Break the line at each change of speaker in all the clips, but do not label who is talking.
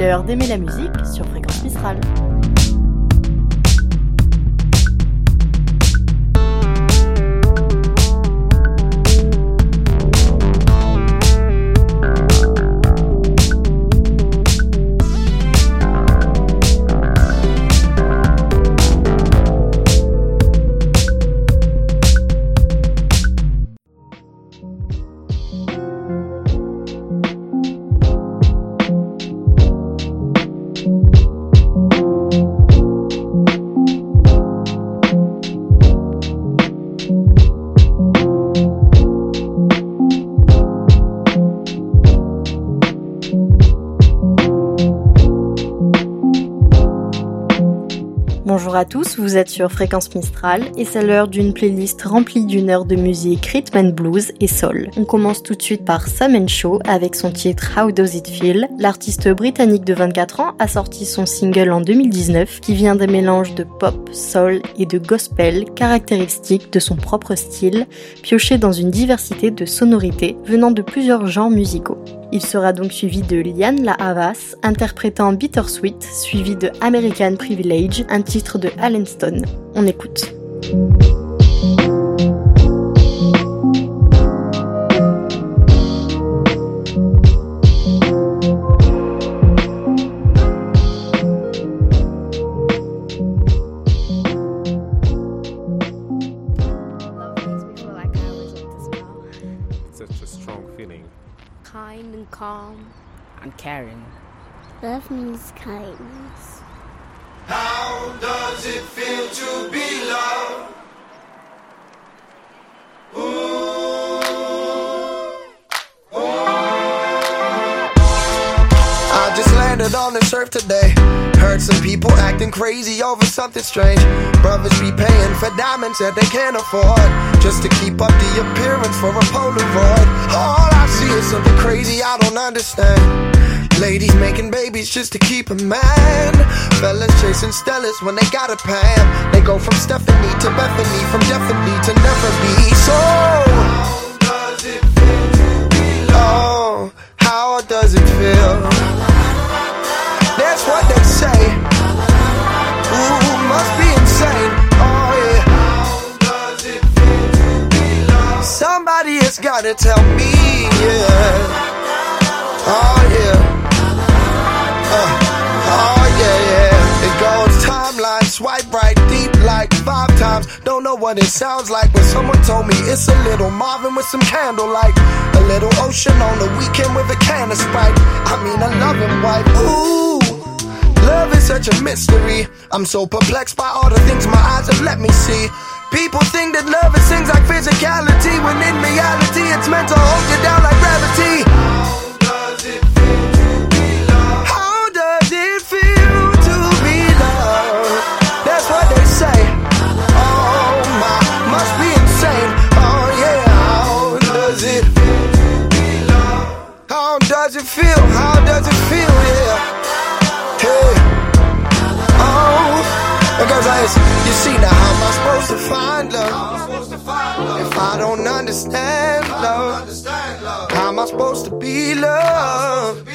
l'heure d'aimer la musique sur Fréquence Mistral. Bonjour à tous, vous êtes sur Fréquence Mistral et c'est l'heure d'une playlist remplie d'une heure de musique rhythm and blues et soul. On commence tout de suite par Sam & Show avec son titre How Does It Feel. L'artiste britannique de 24 ans a sorti son single en 2019 qui vient d'un mélange de pop, soul et de gospel caractéristique de son propre style, pioché dans une diversité de sonorités venant de plusieurs genres musicaux. Il sera donc suivi de Lianne La Havas, interprétant Bittersweet, suivi de American Privilege, un titre de Allen Stone. On écoute.
Kind and calm and caring.
Love means kindness.
How does it feel to be loved? I just landed on this earth today. Heard some people acting crazy over something strange. Brothers be paying for diamonds that they can't afford, just to keep up the appearance for a Polaroid. All I see is something crazy I don't understand. Ladies making babies just to keep a man. Fellas chasing Stellas when they got a Pam. They go from Stephanie to Bethany, from definitely to never be. So how does it feel to be loved? Oh, how does it feel? That's what they say. Ooh, must be insane. Oh yeah. How does it feel to be loved? Somebody has gotta tell me, yeah. Oh yeah. Oh yeah, yeah. It goes timeline, swipe right, deep like 5 times. Don't know what it sounds like, but someone told me it's a little Marvin with some candlelight. A little ocean on the weekend with a can of Sprite. I mean a loving wife. Ooh, love is such a mystery. I'm so perplexed by all the things my eyes have let me see. People think that love is things like physicality, when in reality it's meant to hold you down like gravity. How does it feel to be loved? How does it feel to be loved? That's what they say. Oh my, must be insane. Oh yeah, how does it feel to be loved? How does it feel? How does it feel? Yeah. Hey. Oh. Because you see now, how am I supposed to find love if I don't understand love? How am I supposed to be loved?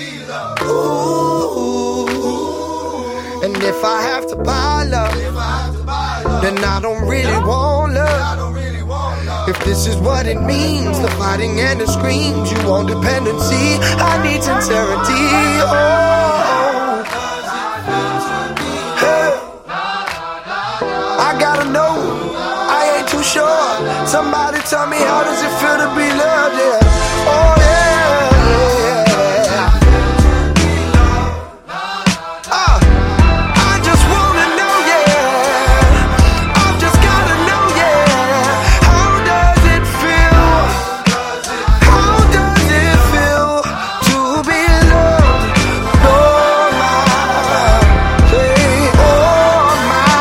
Ooh. And if I have to buy love, then I don't really want love. If this is what it means, the fighting and the screams, you want dependency, I need sincerity. Oh, hey. I gotta know, I ain't too sure. Somebody tell me, how does it feel to be loved? Yeah. Oh yeah, yeah. I just wanna know, yeah. I just gotta know, yeah. How does it feel? How does it feel to be loved? Oh my, hey, oh my.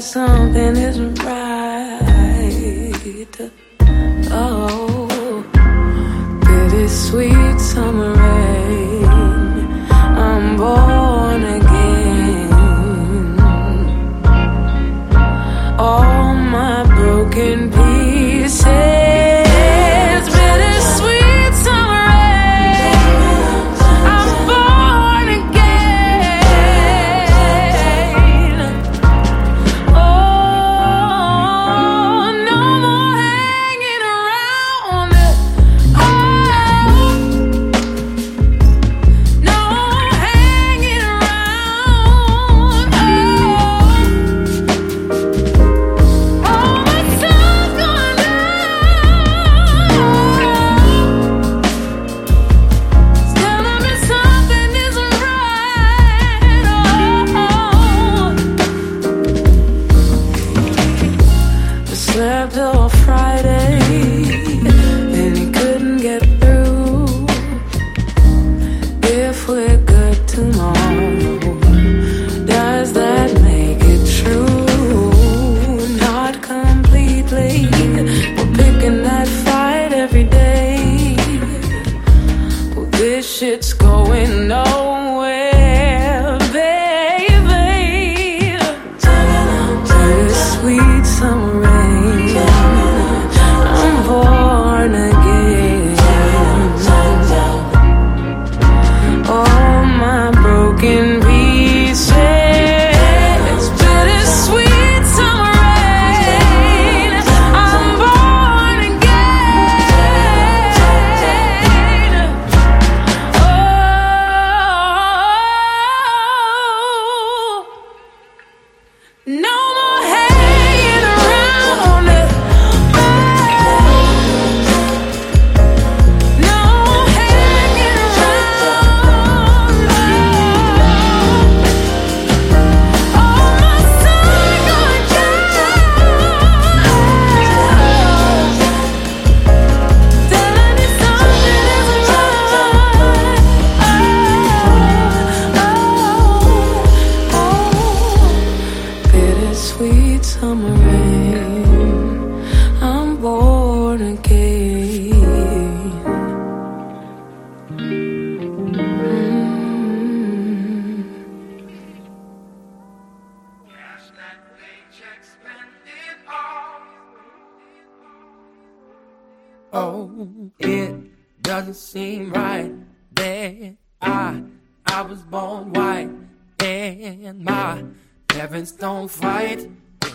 something isn't right. Oh, bittersweet summer rain, I'm born again. All my broken pieces. Shit's going nowhere, baby. Sweet summer rain, I'm born again. All my broken pieces. Bittersweet summer rain, I'm born again. No more hanging around. No hanging around. All my sun gone down. Telling me something isn't right. Bittersweet summer rain, I'm born again.
Oh, it doesn't seem right that I was born white and my parents don't fight.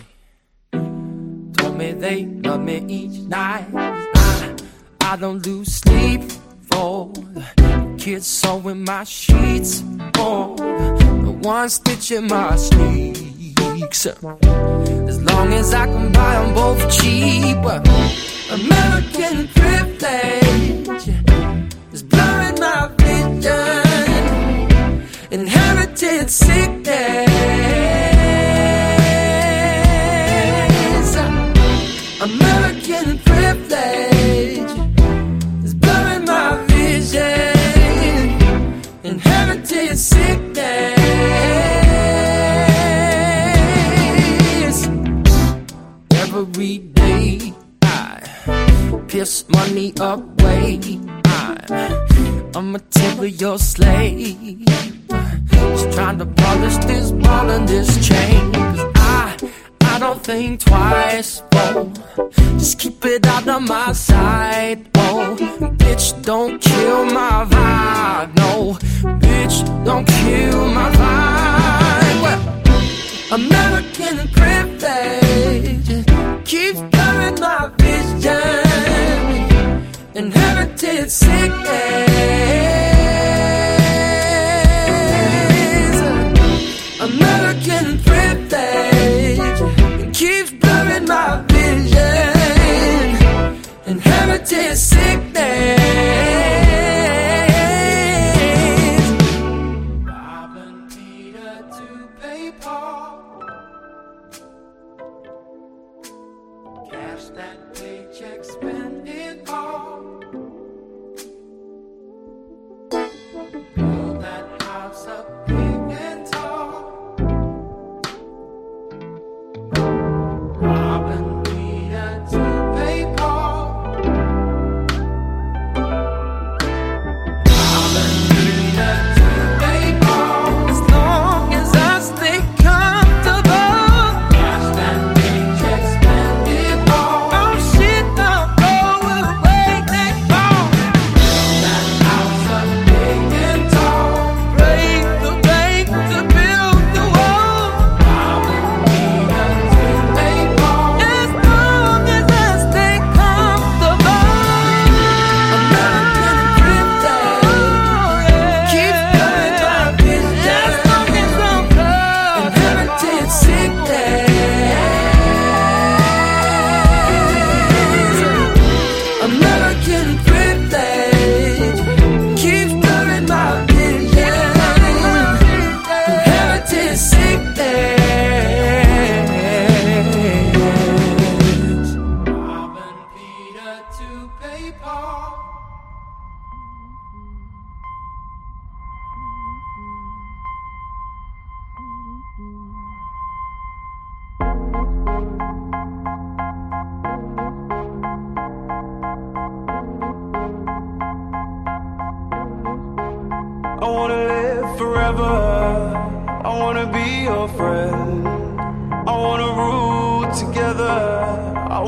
Told me they love me each night. I don't lose sleep for the kids sewing my sheets, or the one stitching my sneaks. As long as I can buy them both cheap. American privilege is blurring my vision. Inherited sickness. American privilege is blurring my vision. Inherited sickness. Every day I piss money away. I'm a material slave, just trying to polish this ball and this chain. 'Cause I don't think twice, oh, just keep it out of my sight, oh. Bitch, don't kill my vibe, no. Bitch, don't kill my vibe. Well, American privilege keeps blurring my vision. Inherited sickness. American privilege keeps blurring my vision. Inherited sickness. Robbing Peter to pay Paul. Cash that paycheck, spend it all. Build that house up big and tall.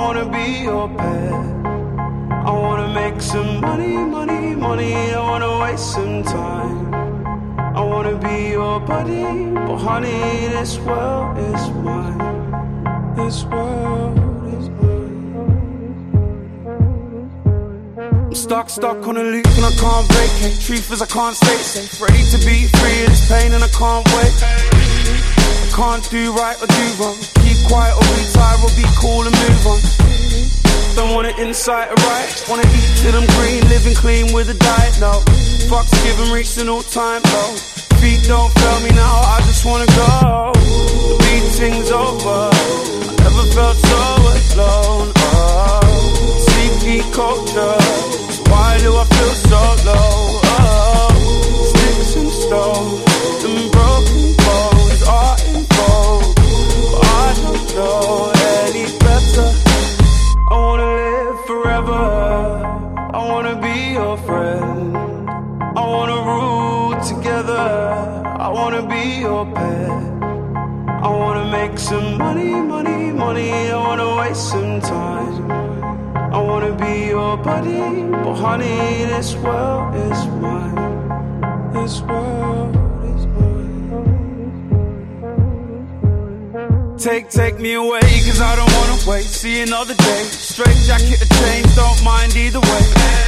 wanna be your pet. I wanna make some money, money, money. I wanna waste some time. I wanna be your buddy, but honey, this world is mine. This world is mine. I'm stuck on a loop and I can't vacate. Truth is I can't stay safe. Ready to be free of this pain and I can't wait. I can't do right or do wrong. Keep quiet or retire or be cool and move on. Don't want it inside or right. Wanna eat till I'm green, living clean with a diet, no. Fuck's given, reached an all-time low. Feet don't fail me now, I just wanna go. The beating's over, I never felt so alone. Oh, sleepy culture, so why do I feel so low? Oh, sticks and stones and broken bones are in vogue, but I don't know any better. I wanna live forever, I wanna be your friend. I wanna rule together, I wanna be your pet. I wanna make some money, money, money. I wanna waste some time. I wanna be your buddy, but honey, this world is mine. This world is mine. Take me away, cause I don't wanna wait. See another day, straight jacket or chains, don't mind either way.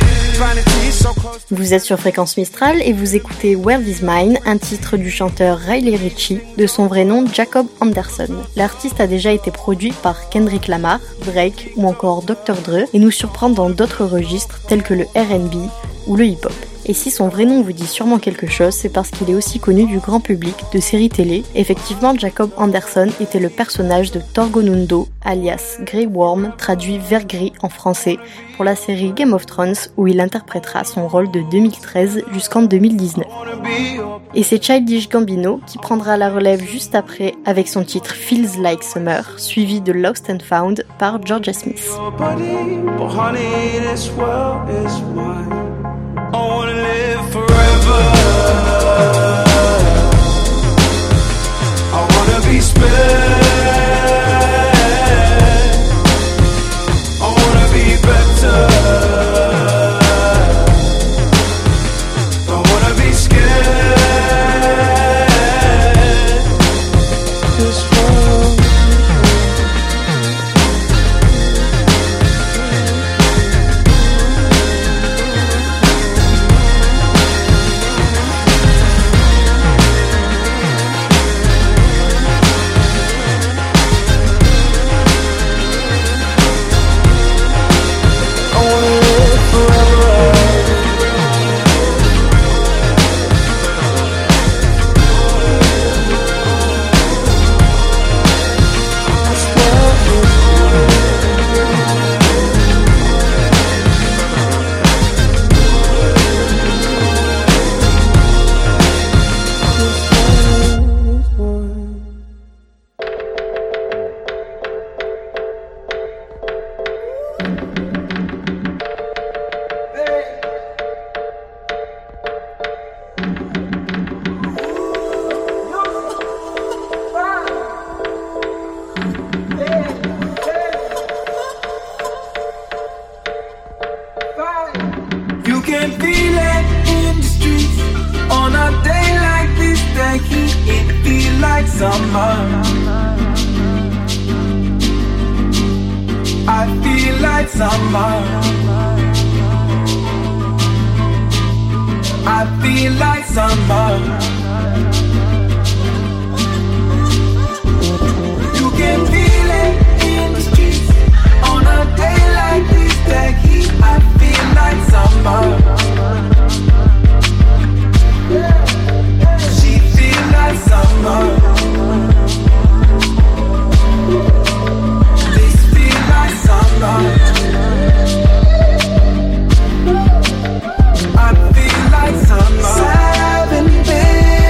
Vous êtes sur Fréquence Mistral et vous écoutez World is Mine, un titre du chanteur Riley Ritchie, de son vrai nom Jacob Anderson. L'artiste a déjà été produit par Kendrick Lamar, Drake ou encore Dr. Dre et nous surprend dans d'autres registres tels que le R&B ou le hip-hop. Et si son vrai nom vous dit sûrement quelque chose, c'est parce qu'il est aussi connu du grand public, de séries télé. Effectivement, Jacob Anderson était le personnage de Torgonundo, alias Grey Worm, traduit vert gris en français, pour la série Game of Thrones, où il interprétera son rôle de 2013 jusqu'en 2019. Et c'est Childish Gambino qui prendra la relève juste après avec son titre Feels Like Summer, suivi de Lost and Found par Georgia Smith.
I wanna live forever. I wanna be spared. I wanna be better. Don't wanna be scared. This world. I've been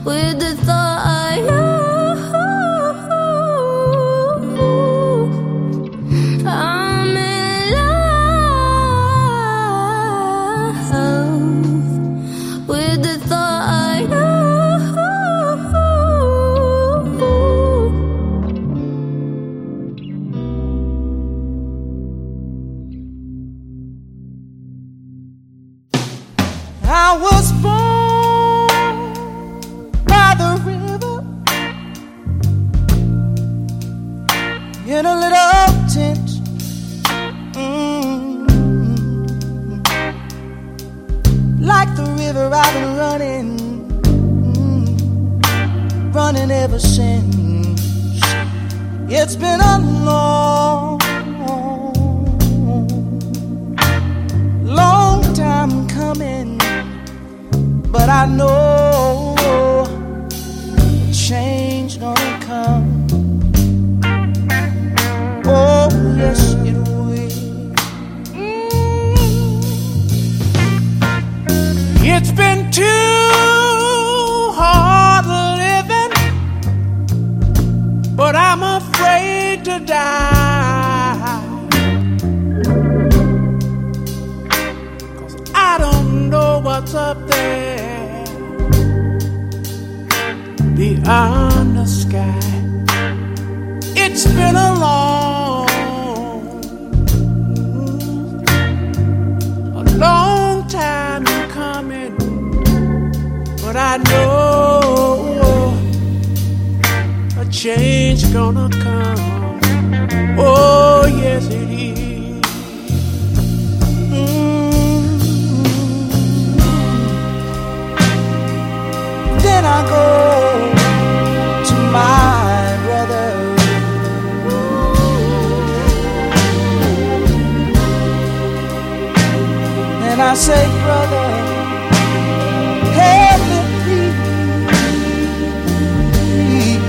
with the thought I'm in love with the thought
I was born by the river in a little tent. Like the river I've been running ever since. It's been a long time coming, but I know change gonna come. Oh yes it will. It's been too hard living, but I'm afraid to die. I don't know what's up there beyond the sky. It's been a long time coming, but I know a change gonna come. Oh yes it is. Then I go to my brother, and I say, brother, help me please.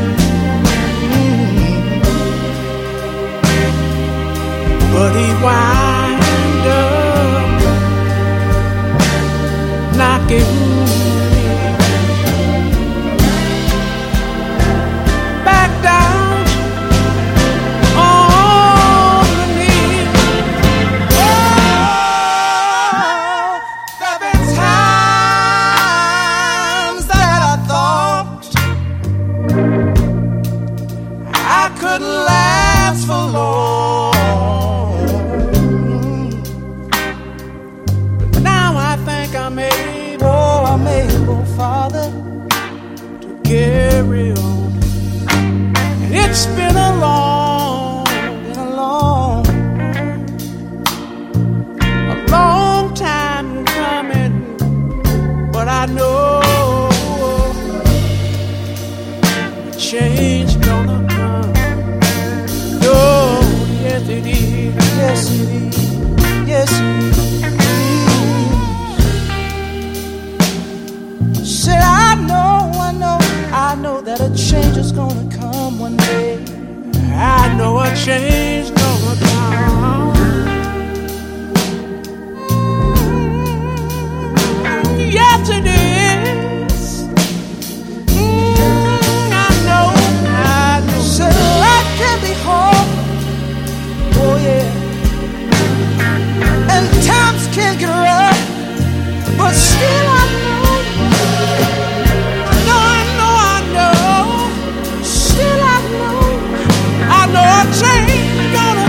But he wind up knocking It's been a long time coming, but I know change gonna come. Oh, yes it is, yes it is, yes it is. Said I know that a change is gonna come one day. I know a change gonna come. Yes it is. I know. Said life can be hard. Oh yeah. And times can get rough, but still I know. Still I know a change gonna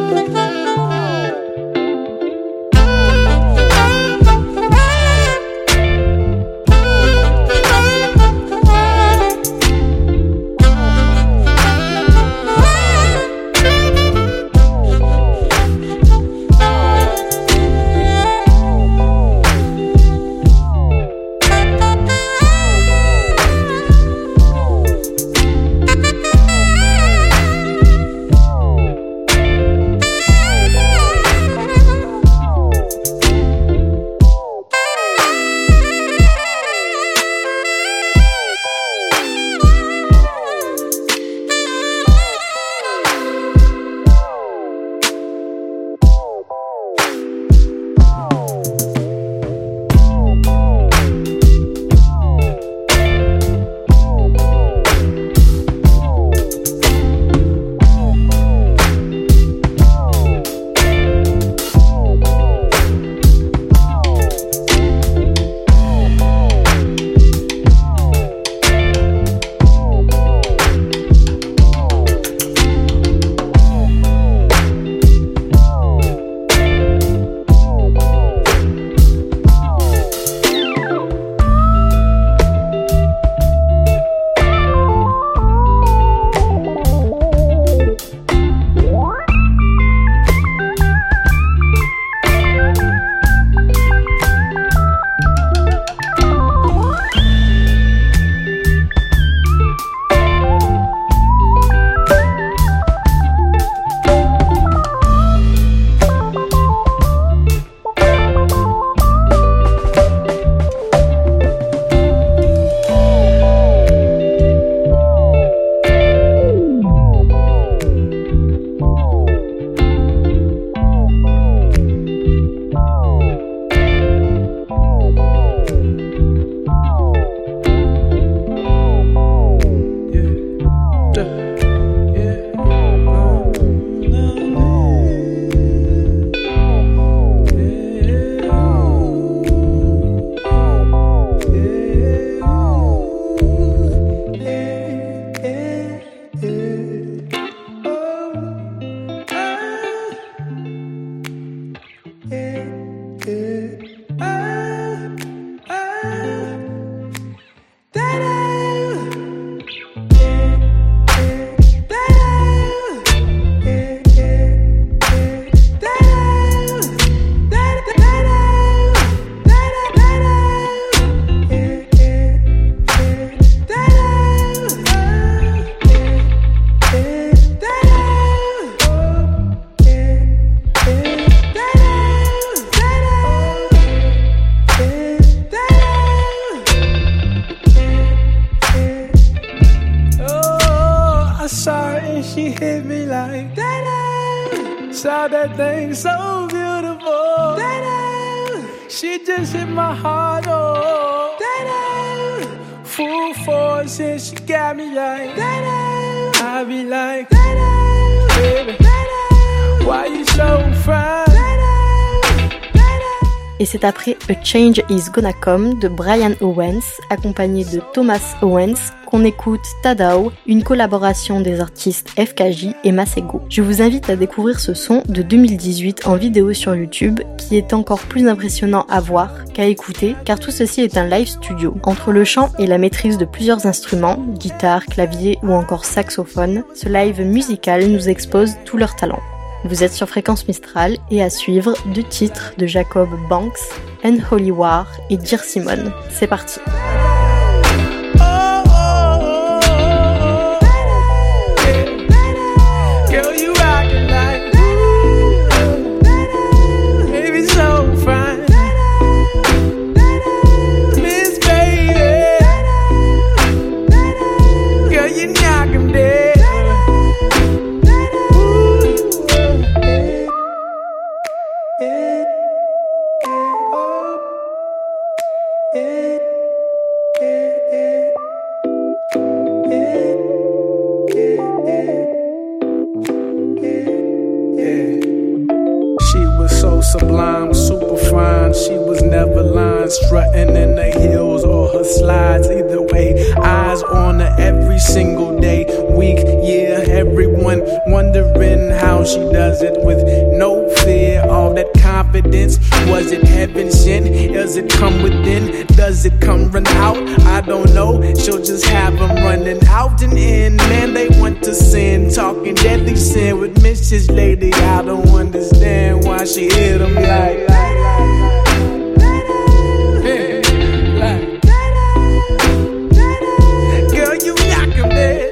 Saw that thing so beautiful. She just hit my heart, oh. Full force and she got me like, I be like, baby, why you so fine?
Et c'est après A Change Is Gonna Come de Brian Owens, accompagné de Thomas Owens, qu'on écoute Tadao, une collaboration des artistes FKJ et Masego. Je vous invite à découvrir ce son de 2018 en vidéo sur YouTube, qui est encore plus impressionnant à voir qu'à écouter, car tout ceci est un live studio. Entre le chant et la maîtrise de plusieurs instruments, guitare, clavier ou encore saxophone, ce live musical nous expose tout leur talent. Vous êtes sur Fréquence Mistral et à suivre 2 titres de Jacob Banks, Unholy War et Dear Simone. C'est parti.
Sublime, super fine. She was never lying, strutting in the heels or her slides. Either way, eyes on her every single day, week, year. Everyone wondering how how she does it with no fear. All that confidence, was it heaven sent? Does it come within? Does it come run out? I don't know, she'll just have them running out and in. Man, they want to sin, talking deadly sin with Mrs. Lady. I don't understand why she hit them like girl, you knock him dead.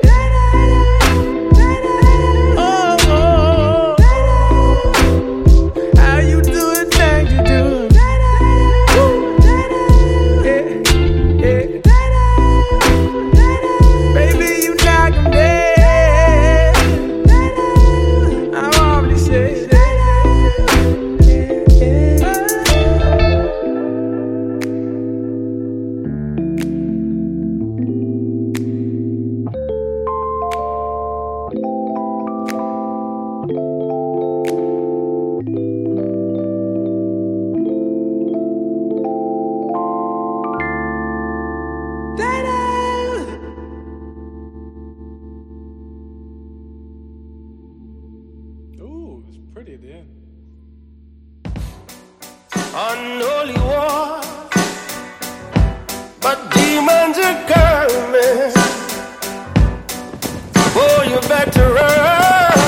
Unholy war, but demons are coming. Pull you back to run.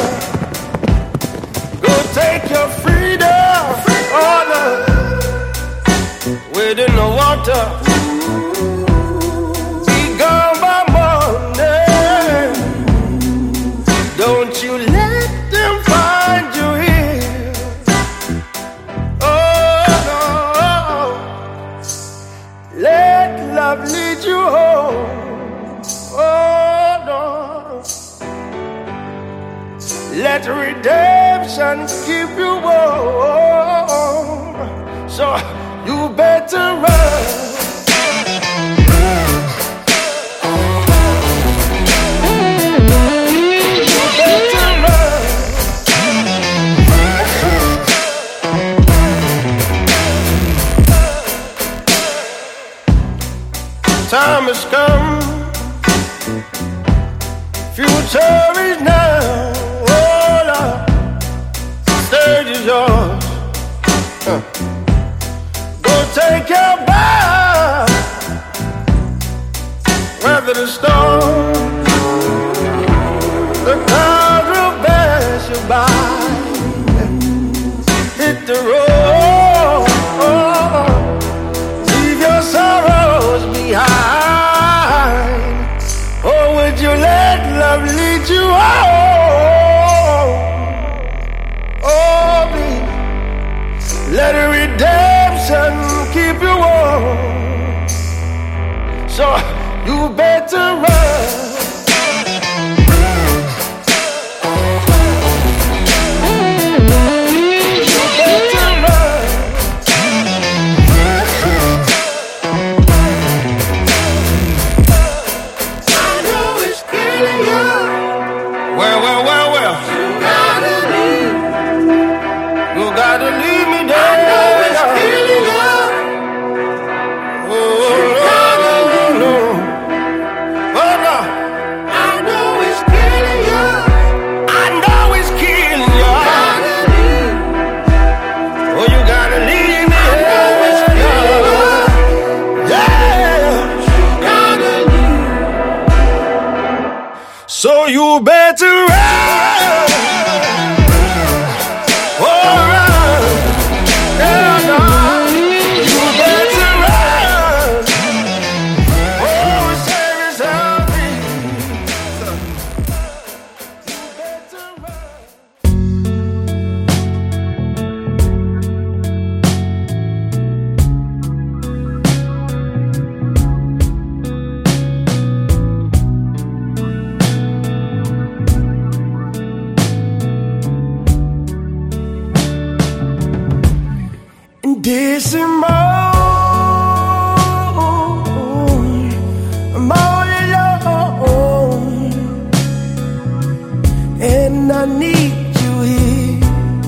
Go take your freedom, oh no, within the water. Be gone by morning. Don't you let them find you here. Let love lead you home. Oh no. Let redemption keep you warm. So you better run. Time has come, future is now. Oh Lord, stage is yours. Go take your bow, weather the storm. The clouds will pass you by. Hit the road, leave your sorrows behind. Or would you let love lead you home? Oh, please, let redemption keep you warm. So you better run. So you better run. Oh, run. Yeah, no. You better run. Oh, service happy. You better run. This I'm all alone, and I need you here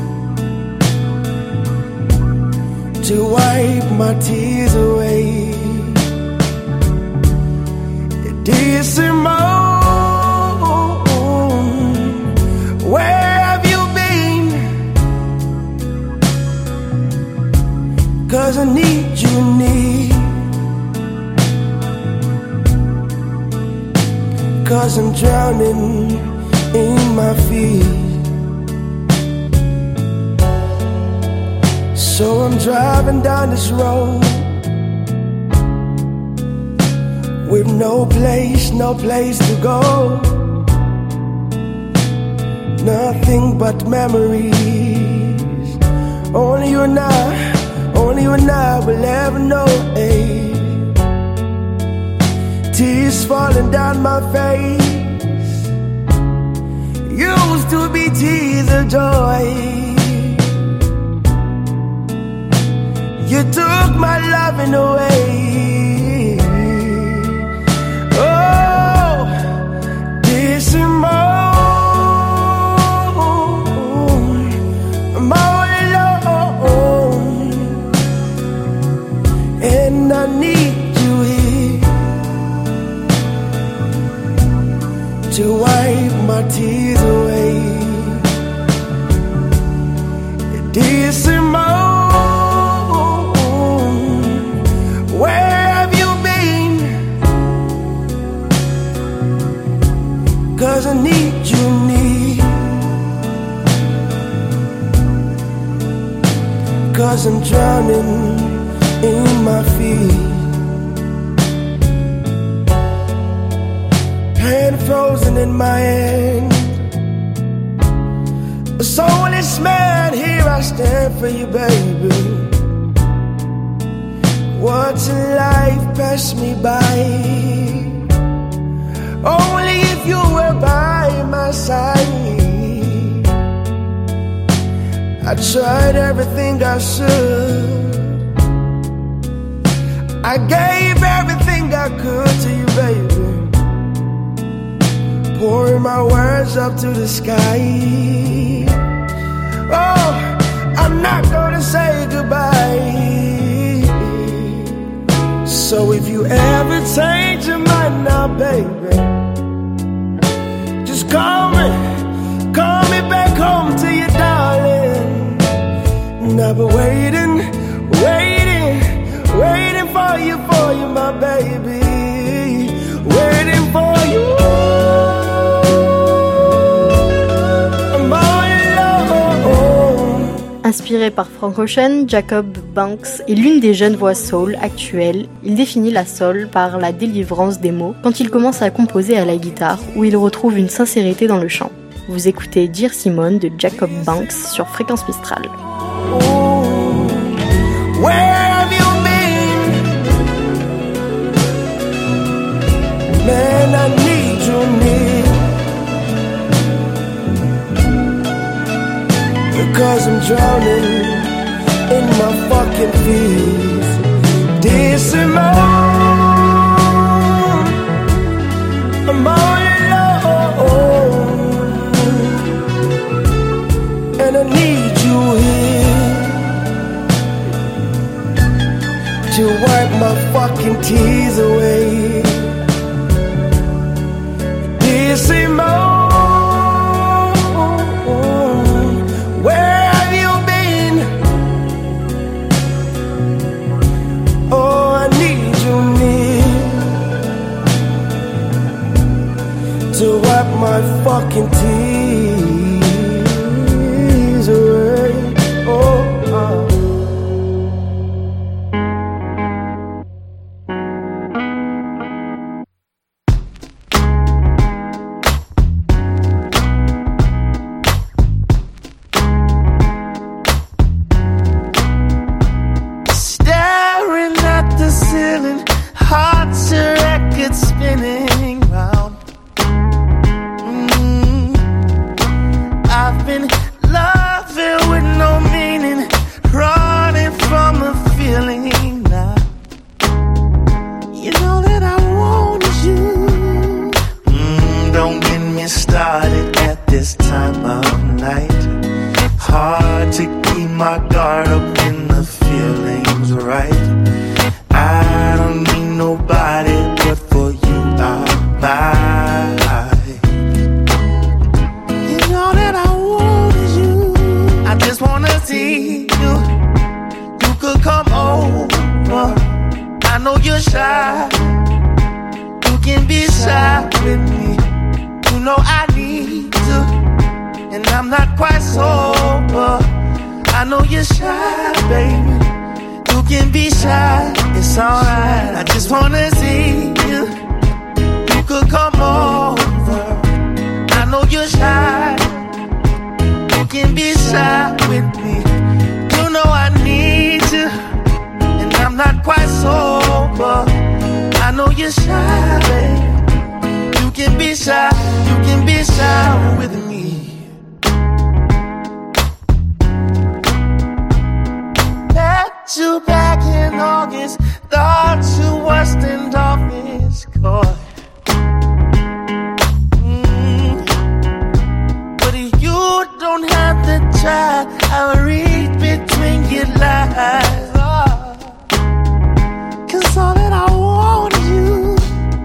to wipe my tears away. This I'm where have you been? 'Cause I need you near. 'Cause I'm drowning in my fears. So I'm driving down this road with no place to go. Nothing but memories. Only you and I will ever know. Tears falling down my face used to be tears of joy. You took my loving away. Oh, this is I'm all alone, and I need you here to wipe my tears away. This is where have you been? 'Cause I need you near. 'Cause I'm drowning in my fears. Hand frozen in my hand. A soulless man, here I stand for you, baby. What's in life passed me by. Only if you were by my side. I tried everything I should. I gave everything I could to you, baby. Pouring my words up to the sky. Oh, I'm not gonna say goodbye. So if you ever change your mind now, baby, just call me back home to you, darling. And I've been waiting for you, my baby, waiting for you.
Inspiré par Frank Ocean, Jacob Banks est l'une des jeunes voix soul actuelles. Il définit la soul par la délivrance des mots quand il commence à composer à la guitare, où il retrouve une sincérité dans le chant. Vous écoutez Dear Simone de Jacob Banks sur Fréquence Mistral.
Man, I need you near. Because I'm drowning in my fucking fears. Dear Simone, I'm all alone, and I need you here to wipe my fucking tears away. Dear Simone, to wipe my fucking tears away. Oh, staring at the ceiling, heart's a record spinning round. I've been loving with no meaning, running from a feeling now. You know that I want you. Don't get me started at this time of night. Hard to keep my guard up when the feeling's right. I don't need nobody but for you I'll buy. You know that I want you. I just wanna see you. You could come over not quite sober. I know you're shy, baby. You can be shy, it's alright. I just wanna see you. You could come over. I know you're shy. You can be shy with me. You know I need you, and I'm not quite sober. I know you're shy, baby. You can be shy. You can be shy with me. You back in August, thought you were standoffish, coy. But you don't have to try. I'll read between your lines. Cause all that I want is you.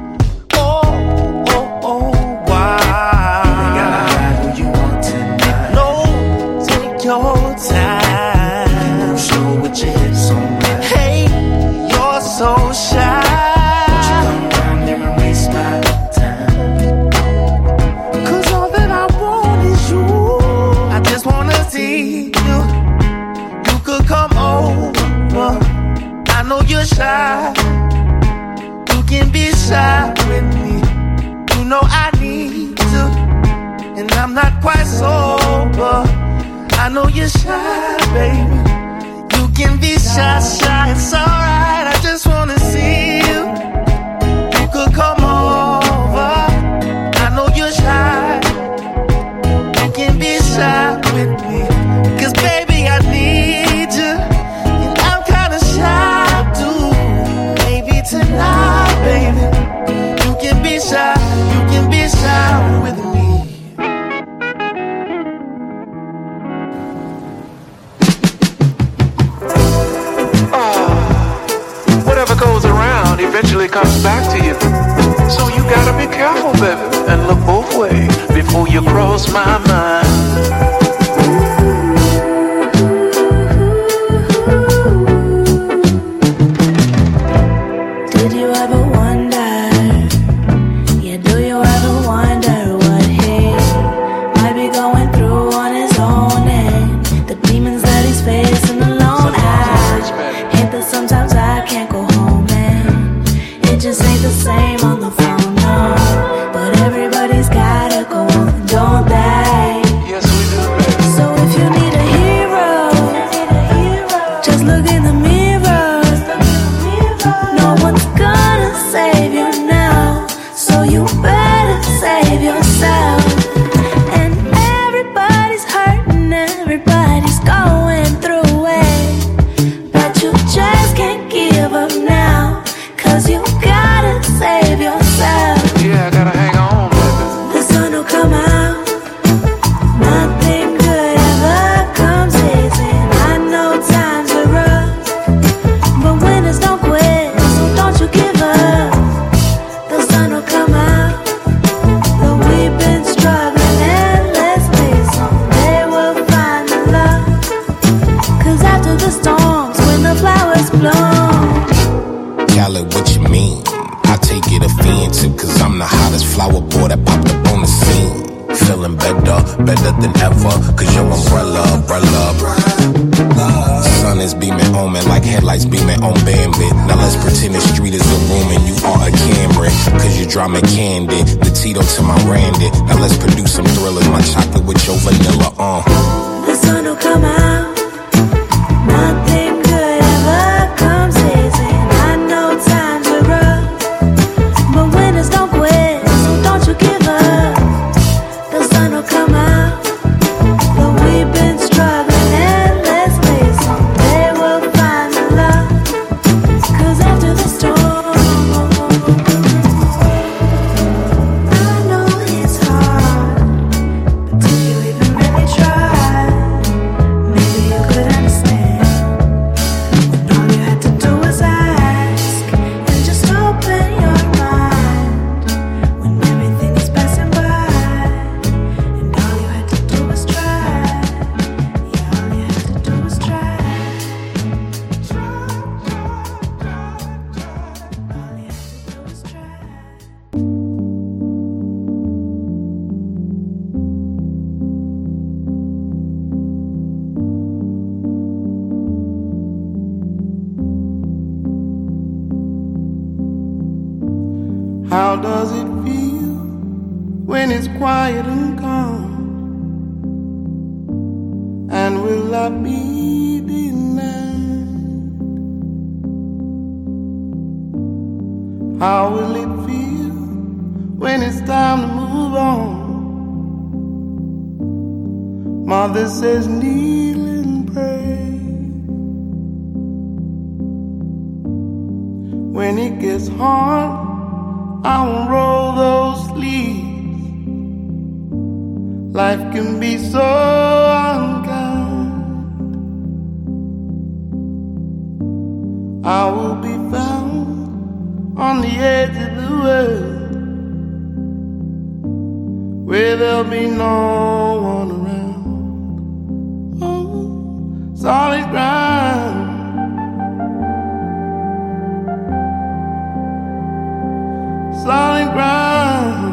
Why? You gotta hide who you want tonight. No, take your time. Show what you hips on right. Hey, you're so shy. Won't you come around here and waste my time? Cause all that I want is you. I just wanna see you. You could come over. I know you're shy. You can be shy with me. You know I need you, and I'm not quite sober. I know you're shy, baby. You can be shy, shy, it's alright. I just wanna see you. You could come over. I know you're shy. You can be shy with me. Cause baby, I need you. And I'm kinda shy too. Maybe tonight, baby. You can be shy. You can be shy with me.
Goes around eventually comes back to you. So you gotta be careful, baby, and look both ways before you cross my mind.
Did you ever wonder? Yeah, do you ever wonder what he might be going through on his own and the demons that he's facing alone? I hate that sometimes I can't go home. It just ain't the same on the phone, no. But everybody's gotta go on, don't they?
Yes, we do, baby.
So if you need a hero, just look in the mirror. No one's gonna save you now, so you better save yourself. And everybody's hurting, everybody's going through it, but you just can't give up now. Cause you gotta save yourself.
Yeah, I gotta hang on, baby.
The sun will come out. Nothing good ever comes easy. I know times are rough, but winners don't quit, so don't you give up. The sun will come out. Though we've been struggling endlessly, someday we'll find the love. Cause after the storms, when the flowers bloom.
Khaled, what you mean? I take it offensive, cause I'm the hottest flower boy that popped up on the scene. Feeling better, better than ever, cause your umbrella. Sun is beaming on me like headlights beaming on Bambit. Now let's pretend the street is a room and you are a Camry, cause you draw me candy, the Tito to my Randy. Now let's produce some thrillers, my chocolate with your vanilla,
The sun will come out. Nothing good ever comes easy. I know times are rough, but winners don't quit, so don't you give up. The sun will come out. Though we've been struggling endlessly, someday we'll find the love. Cause after the storm, I know it's hard, but did you even really try?
How does it feel when it's quiet and calm? And will I be denied? How will it feel when it's time to move on? Mother says kneel and pray. When it gets hard, I won't roll those sleeves. Life can be so unkind. I will be found on the edge of the world, where there'll be no one around. Oh, solid ground. Solid ground.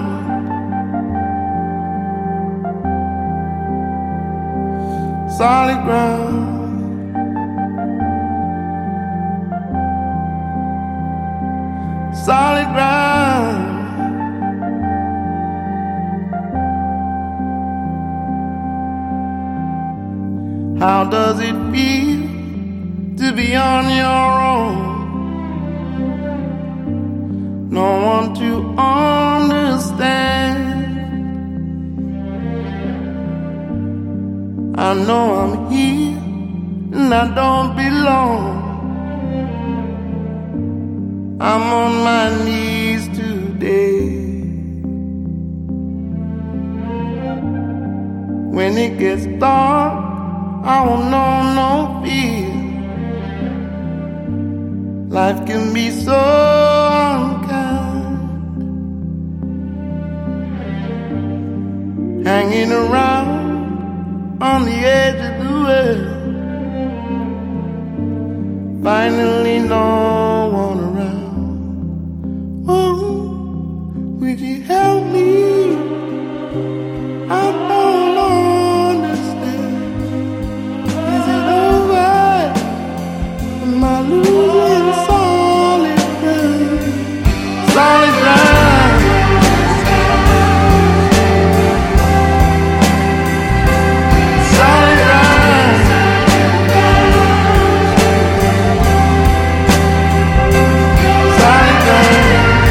Solid ground. Solid ground. How does it feel to be on your own? No one to understand. I know I'm here and I don't belong. I'm on my knees today. When it gets dark, I won't know no fear. Life can be so unkind. Hanging around on the edge of the world, finally no one around. Oh, would you help me? I don't understand. Is it over? Am I losing solid ground? Solid ground. Solid ground. Solid ground.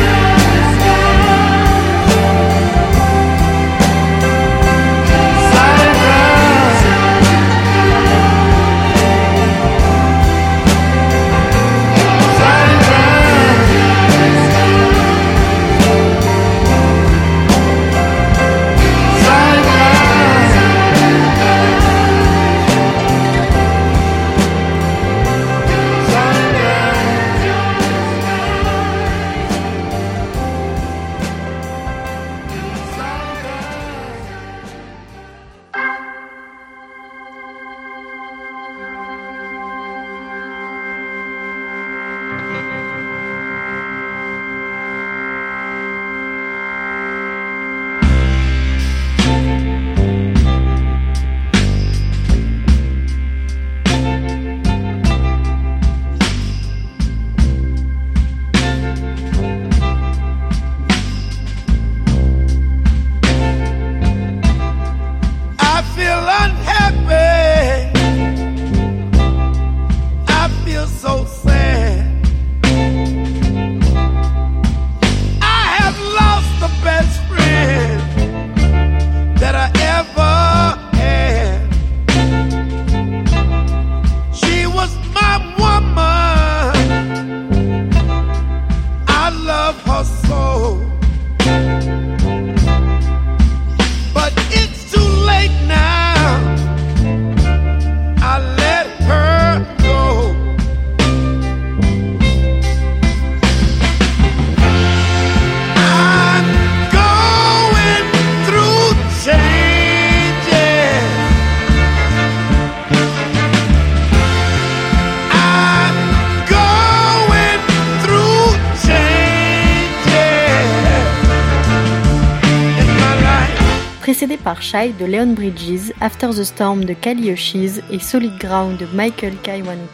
Précédé par Shy de Leon Bridges, After the Storm de Kali Uchis et Solid Ground de Michael Kiwanuka,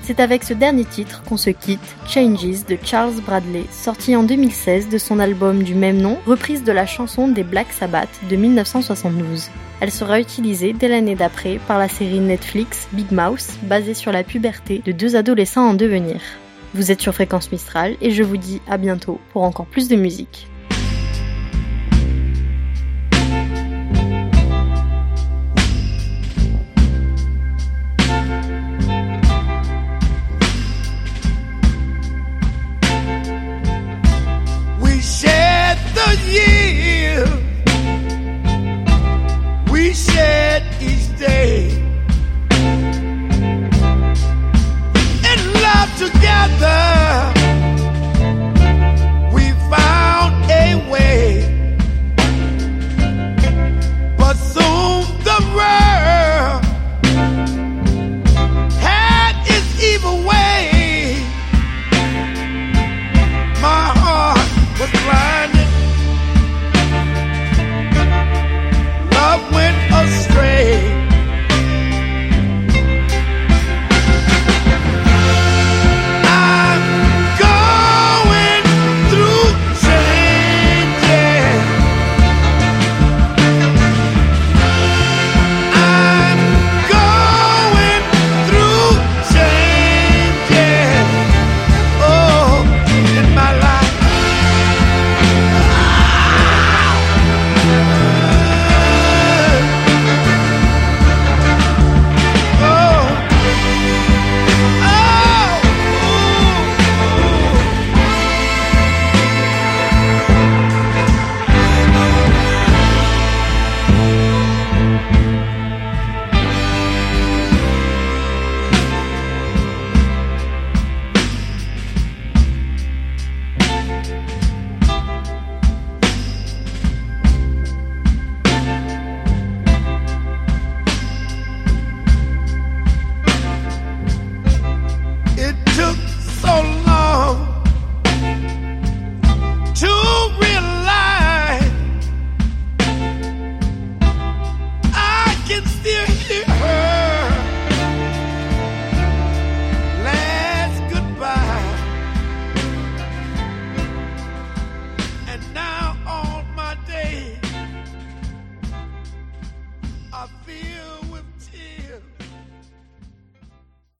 C'est avec ce dernier titre qu'on se quitte, Changes de Charles Bradley, sorti en 2016 de son album du même nom, reprise de la chanson des Black Sabbath de 1972. Elle sera utilisée dès l'année d'après par la série Netflix Big Mouth, basée sur la puberté de 2 adolescents en devenir. Vous êtes sur Fréquence Mistral et je vous dis à bientôt pour encore plus de musique.
Year we shared each day in love together. We found a way, but soon the world had its evil way. My heart was blinded. Went astray. I'm going through changes. I'm going through changes. Oh, in my life. I feel with tears.